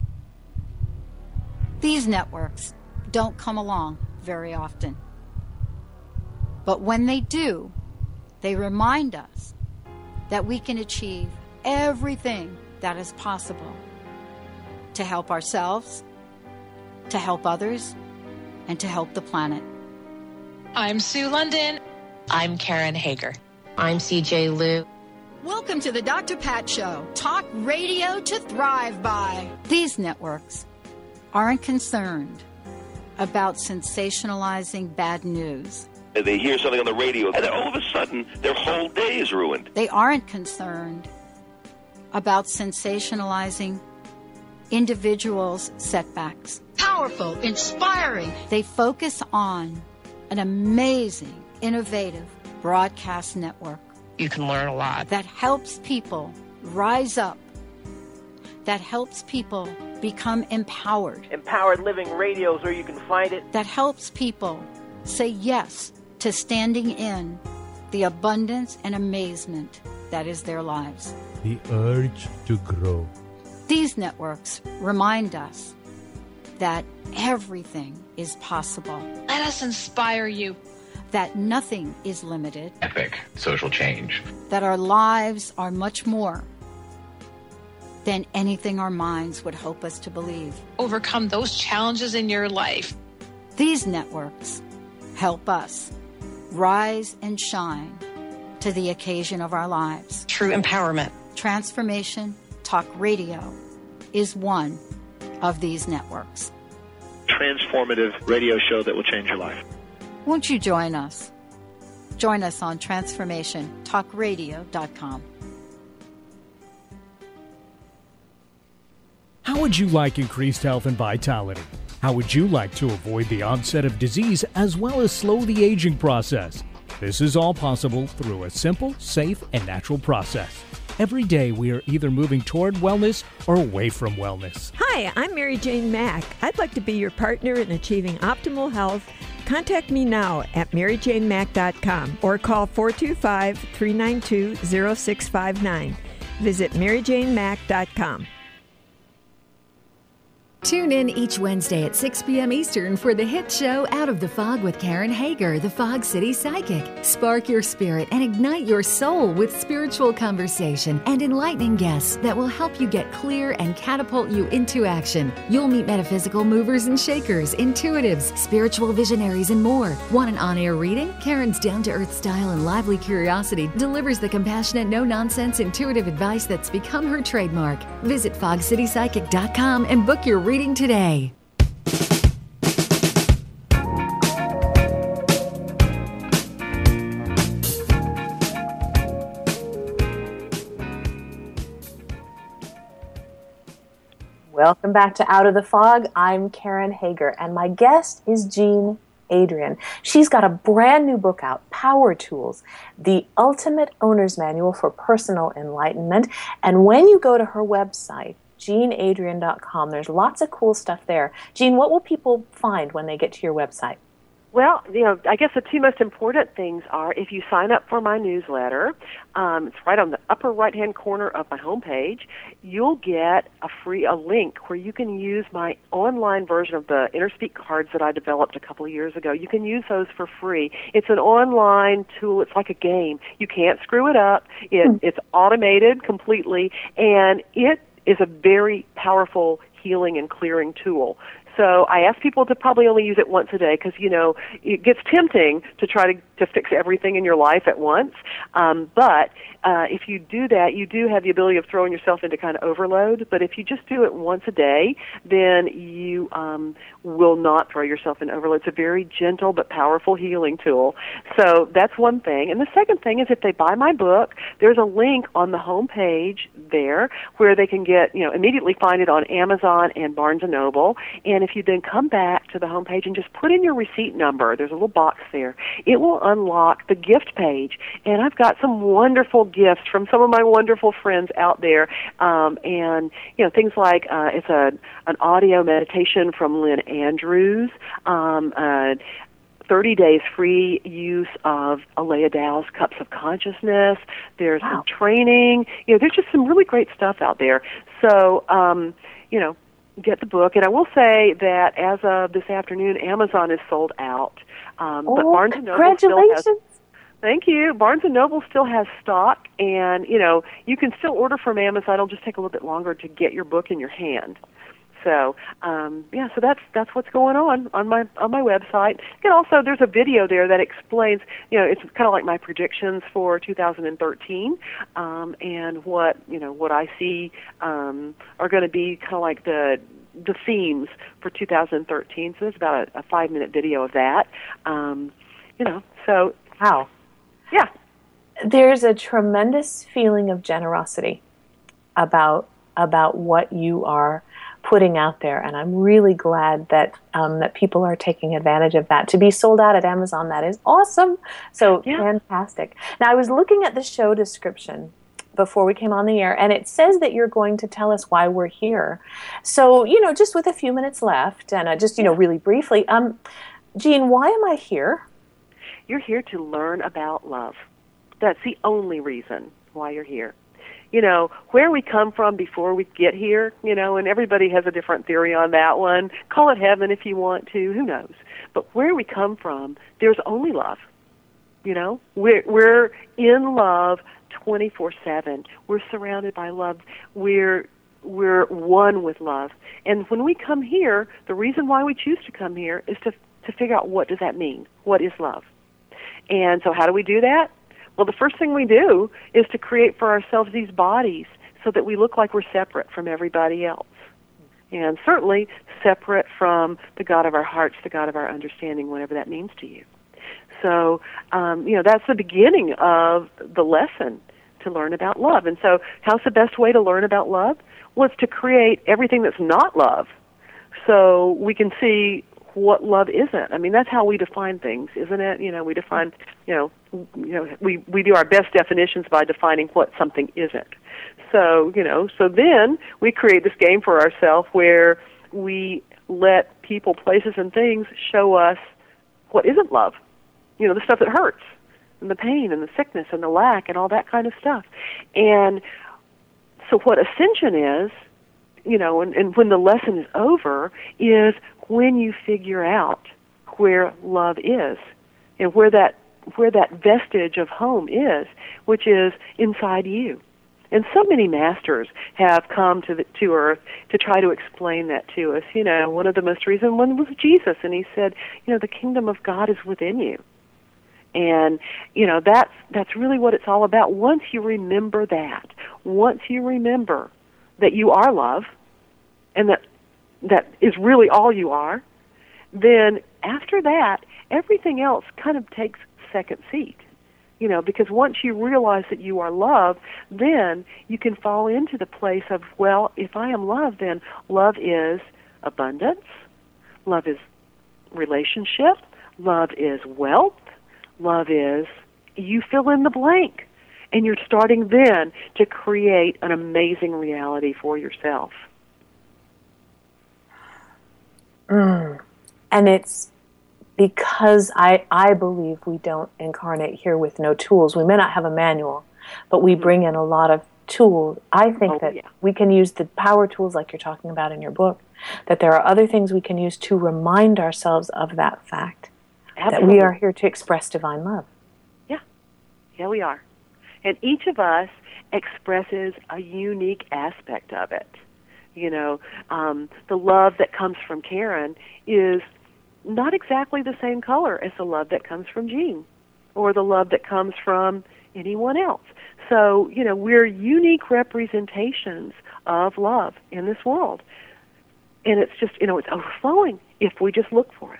These networks don't come along very often. But when they do, they remind us that we can achieve everything that is possible to help ourselves, to help others, and to help the planet. I'm Sue London. I'm Karen Hager. I'm CJ Liu. Welcome to the Dr. Pat Show, talk radio to thrive by. These networks aren't concerned about sensationalizing bad news. They hear something on the radio, and then all of a sudden, their whole day is ruined. They aren't concerned about sensationalizing individuals' setbacks. Powerful, inspiring. They focus on an amazing, innovative broadcast network. You can learn a lot. That helps people rise up. That helps people become empowered. Empowered Living Radio is where you can find it. That helps people say yes to standing in the abundance and amazement that is their lives. The urge to grow. These networks remind us that everything is possible. Let us inspire you. That nothing is limited. Epic social change. That our lives are much more than anything our minds would hope us to believe. Overcome those challenges in your life. These networks help us rise and shine to the occasion of our lives. True empowerment. Transformation Talk Radio is one of these networks. Transformative radio show that will change your life. Won't you join us? Join us on TransformationTalkRadio.com. How would you like increased health and vitality? How would you like to avoid the onset of disease as well as slow the aging process? This is all possible through a simple, safe, and natural process. Every day we are either moving toward wellness or away from wellness. Hi, I'm Mary Jane Mack. I'd like to be your partner in achieving optimal health. Contact me now at maryjanemack.com or call 425-392-0659. Visit maryjanemack.com. Tune in each Wednesday at 6 p.m. Eastern for the hit show Out of the Fog with Karen Hager, the Fog City Psychic. Spark your spirit and ignite your soul with spiritual conversation and enlightening guests that will help you get clear and catapult you into action. You'll meet metaphysical movers and shakers, intuitives, spiritual visionaries, and more. Want an on-air reading? Karen's down-to-earth style and lively curiosity delivers the compassionate, no-nonsense, intuitive advice that's become her trademark. Visit fogcitypsychic.com and book your reading today. Welcome back to Out of the Fog. I'm Karen Hager, and my guest is Jean Adrian. She's got a brand new book out, Power Tools, the Ultimate Owner's Manual for Personal Enlightenment. And when you go to her website, JeanAdrian.com, there's lots of cool stuff there. Jean, what will people find when they get to your website? Well, I guess the two most important things are if you sign up for my newsletter, it's right on the upper right-hand corner of my homepage, you'll get a link where you can use my online version of the InnerSpeak cards that I developed a couple of years ago. You can use those for free. It's an online tool. It's like a game. You can't screw it up. It's automated completely, and it is a very powerful healing and clearing tool. So I ask people to probably only use it once a day because, it gets tempting to try to fix everything in your life at once. But if you do that, you do have the ability of throwing yourself into kind of overload. But if you just do it once a day, then you will not throw yourself in overload. It's a very gentle but powerful healing tool. So that's one thing. And the second thing is if they buy my book, there's a link on the home page there where they can get, immediately find it on Amazon and Barnes & Noble. And if you then come back to the home page and just put in your receipt number, there's a little box there, it will unlock the gift page. And I've got some wonderful gifts from some of my wonderful friends out there. And, things like it's an audio meditation from Lynn Andrews, 30 days free use of Alea Dow's Cups of Consciousness. There's some training. There's just some really great stuff out there. So, get the book. And I will say that as of this afternoon, Amazon is sold out. But Barnes & Noble still has... Thank you. Barnes & Noble still has stock, and, you can still order from Amazon. It'll just take a little bit longer to get your book in your hand. So, so that's what's going on my website. And also there's a video there that explains, it's kind of like my predictions for 2013, and what I see are going to be kind of like the themes for 2013. So there's about a 5-minute video of that. So wow. Yeah. There's a tremendous feeling of generosity about what you are putting out there, and I'm really glad that that people are taking advantage of that. To be sold out at Amazon, that is awesome. So fantastic. Now, I was looking at the show description before we came on the air, and it says that you're going to tell us why we're here. So, just with a few minutes left, and just, really briefly, Jean, why am I here? You're here to learn about love. That's the only reason why you're here. Where we come from before we get here, and everybody has a different theory on that one. Call it heaven if you want to, who knows. But where we come from, there's only love. We're in love 24/7. We're surrounded by love. We're one with love. And when we come here, the reason why we choose to come here is to figure out, what does that mean? What is love? And so how do we do that? Well, the first thing we do is to create for ourselves these bodies so that we look like we're separate from everybody else. And certainly separate from the God of our hearts, the God of our understanding, whatever that means to you. So, that's the beginning of the lesson, to learn about love. And so how's the best way to learn about love? Well, it's to create everything that's not love so we can see what love isn't. I mean, that's how we define things, isn't it? We define, we do our best definitions by defining what something isn't. So, so then we create this game for ourselves where we let people, places, and things show us what isn't love. The stuff that hurts, and the pain, and the sickness, and the lack, and all that kind of stuff. And so what ascension is and when the lesson is over is when you figure out where love is and where that vestige of home is, which is inside you. And so many masters have come to Earth to try to explain that to us. One of the most recent ones was Jesus, and he said, the kingdom of God is within you. And, that's really what it's all about. Once you remember that, once you remember that you are love, and that is really all you are, then after that, everything else kind of takes second seat. Because once you realize that you are love, then you can fall into the place of, well, if I am love, then love is abundance, love is relationship, love is wealth, love is, you fill in the blank. And you're starting then to create an amazing reality for yourself. And it's because I believe we don't incarnate here with no tools. We may not have a manual, but we bring in a lot of tools. I think we can use the power tools like you're talking about in your book, that there are other things we can use to remind ourselves of that fact. Absolutely. That we are here to express divine love. Yeah, we are. And each of us expresses a unique aspect of it. The love that comes from Karen is not exactly the same color as the love that comes from Jean or the love that comes from anyone else. So, we're unique representations of love in this world. And it's just, it's overflowing if we just look for it.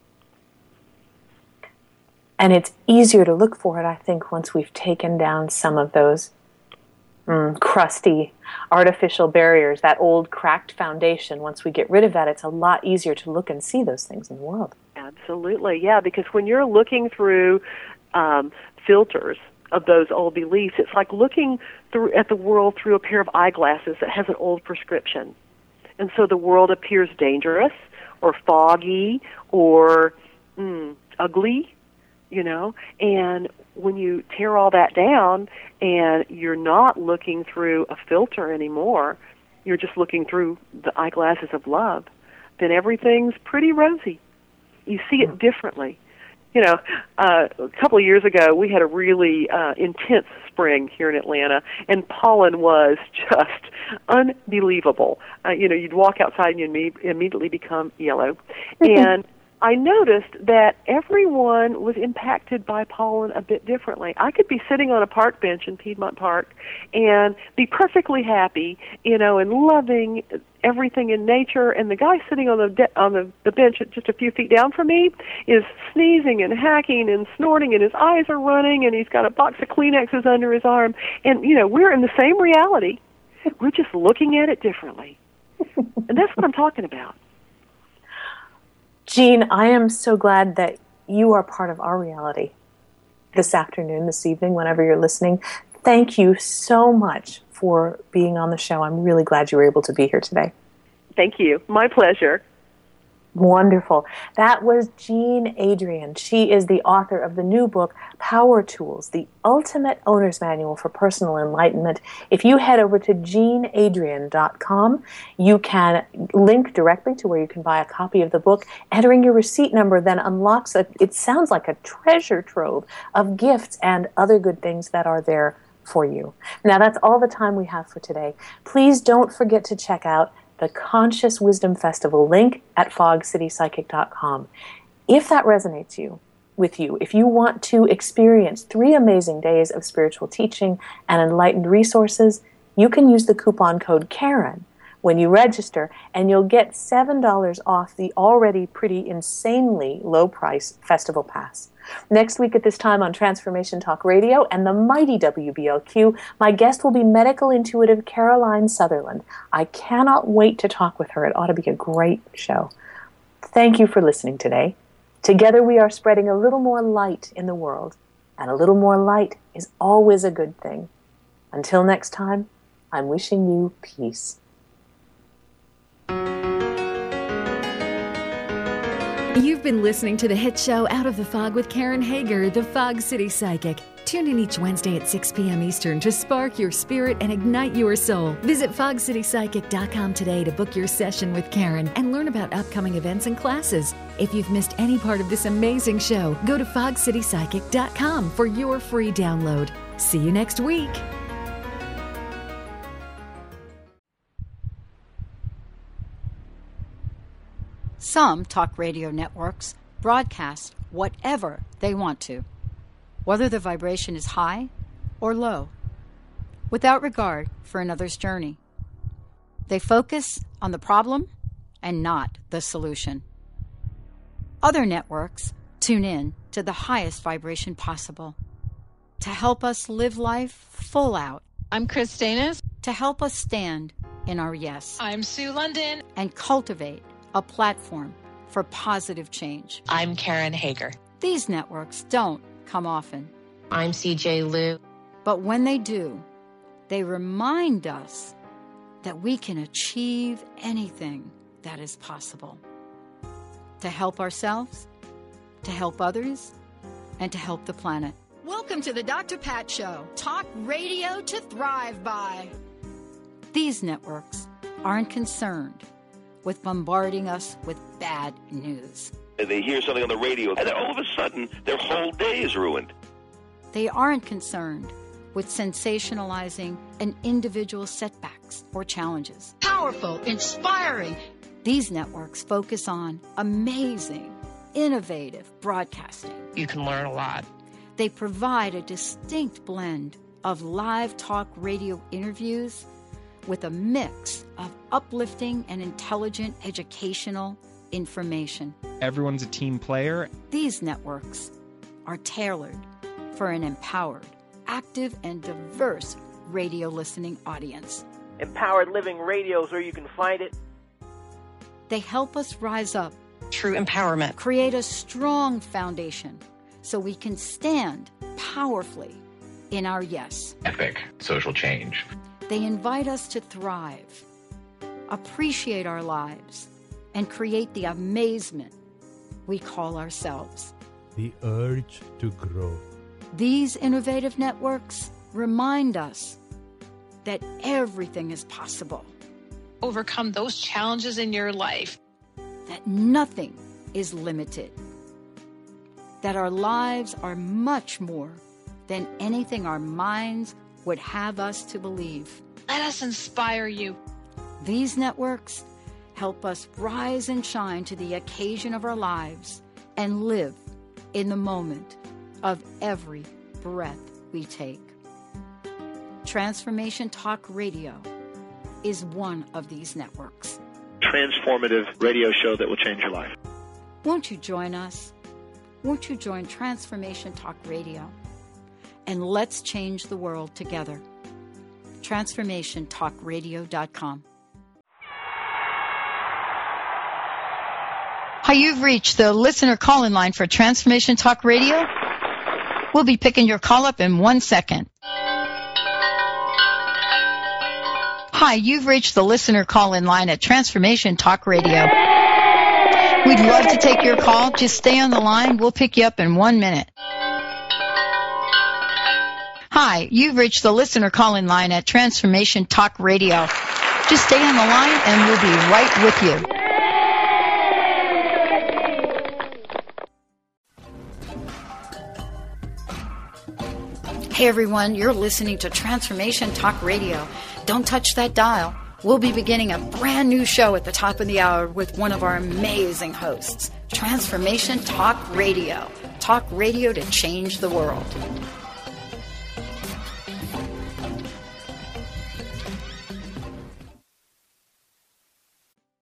And it's easier to look for it, I think, once we've taken down some of those crusty, artificial barriers, that old cracked foundation. Once we get rid of that, it's a lot easier to look and see those things in the world. Absolutely, yeah, because when you're looking through filters of those old beliefs, it's like looking at the world through a pair of eyeglasses that has an old prescription. And so the world appears dangerous or foggy or ugly, and when you tear all that down and you're not looking through a filter anymore, you're just looking through the eyeglasses of love, then everything's pretty rosy. You see it differently. A couple of years ago, we had a really intense spring here in Atlanta, and pollen was just unbelievable. You'd walk outside and you'd immediately become yellow. And I noticed that everyone was impacted by pollen a bit differently. I could be sitting on a park bench in Piedmont Park and be perfectly happy, and loving everything in nature, and the guy sitting on the bench just a few feet down from me is sneezing and hacking and snorting, and his eyes are running, and he's got a box of Kleenexes under his arm. And, we're in the same reality. We're just looking at it differently. And that's what I'm talking about. Jean, I am so glad that you are part of our reality this afternoon, this evening, whenever you're listening. Thank you so much for being on the show. I'm really glad you were able to be here today. Thank you. My pleasure. Wonderful. That was Jean Adrian. She is the author of the new book, Power Tools, the Ultimate Owner's Manual for Personal Enlightenment. If you head over to jeanadrian.com, you can link directly to where you can buy a copy of the book. Entering your receipt number then unlocks it sounds like a treasure trove of gifts and other good things that are there for you. Now, that's all the time we have for today. Please don't forget to check out the Conscious Wisdom Festival link at fogcitypsychic.com. If that resonates with you, if you want to experience 3 amazing days of spiritual teaching and enlightened resources, you can use the coupon code Karen when you register, and you'll get $7 off the already pretty insanely low price festival pass. Next week at this time on Transformation Talk Radio and the mighty WBLQ, my guest will be medical intuitive Caroline Sutherland. I cannot wait to talk with her. It ought to be a great show. Thank you for listening today. Together we are spreading a little more light in the world, and a little more light is always a good thing. Until next time, I'm wishing you peace. You've been listening to the hit show Out of the Fog with Karen Hager, the Fog City Psychic. Tune in each Wednesday at 6 p.m. Eastern to spark your spirit and ignite your soul. Visit fogcitypsychic.com today to book your session with Karen and learn about upcoming events and classes. If you've missed any part of this amazing show, go to fogcitypsychic.com for your free download. See you next week. Some talk radio networks broadcast whatever they want to, whether the vibration is high or low, without regard for another's journey. They focus on the problem and not the solution. Other networks tune in to the highest vibration possible to help us live life full out. I'm Chris Danis. To help us stand in our yes. I'm Sue London. And cultivate a platform for positive change. I'm Karen Hager. These networks don't come often. I'm CJ Liu. But when they do, they remind us that we can achieve anything that is possible. To help ourselves, to help others, and to help the planet. Welcome to the Dr. Pat Show. Talk radio to thrive by. These networks aren't concerned with bombarding us with bad news. They hear something on the radio, and then all of a sudden, their whole day is ruined. They aren't concerned with sensationalizing an individual's setbacks or challenges. Powerful, inspiring. These networks focus on amazing, innovative broadcasting. You can learn a lot. They provide a distinct blend of live talk radio interviews with a mix of uplifting and intelligent educational information. Everyone's a team player. These networks are tailored for an empowered, active, and diverse radio listening audience. Empowered Living Radio is where you can find it. They help us rise up. True empowerment. Create a strong foundation so we can stand powerfully in our yes. Epic social change. They invite us to thrive, appreciate our lives, and create the amazement we call ourselves. The urge to grow. These innovative networks remind us that everything is possible. Overcome those challenges in your life. That nothing is limited. That our lives are much more than anything our minds would have us to believe. Let us inspire you. These networks help us rise and shine to the occasion of our lives and live in the moment of every breath we take. Transformation Talk Radio is one of these networks. Transformative radio show that will change your life. Won't you join us? Won't you join Transformation Talk Radio? And let's change the world together. TransformationTalkRadio.com. Hi, you've reached the listener call-in line for Transformation Talk Radio. We'll be picking your call up in 1 second. Hi, you've reached the listener call-in line at Transformation Talk Radio. We'd love to take your call. Just stay on the line. We'll pick you up in 1 minute. Hi, you've reached the listener call-in line at Transformation Talk Radio. Just stay on the line and we'll be right with you. Hey everyone, you're listening to Transformation Talk Radio. Don't touch that dial. We'll be beginning a brand new show at the top of the hour with one of our amazing hosts. Transformation Talk Radio. Talk radio to change the world.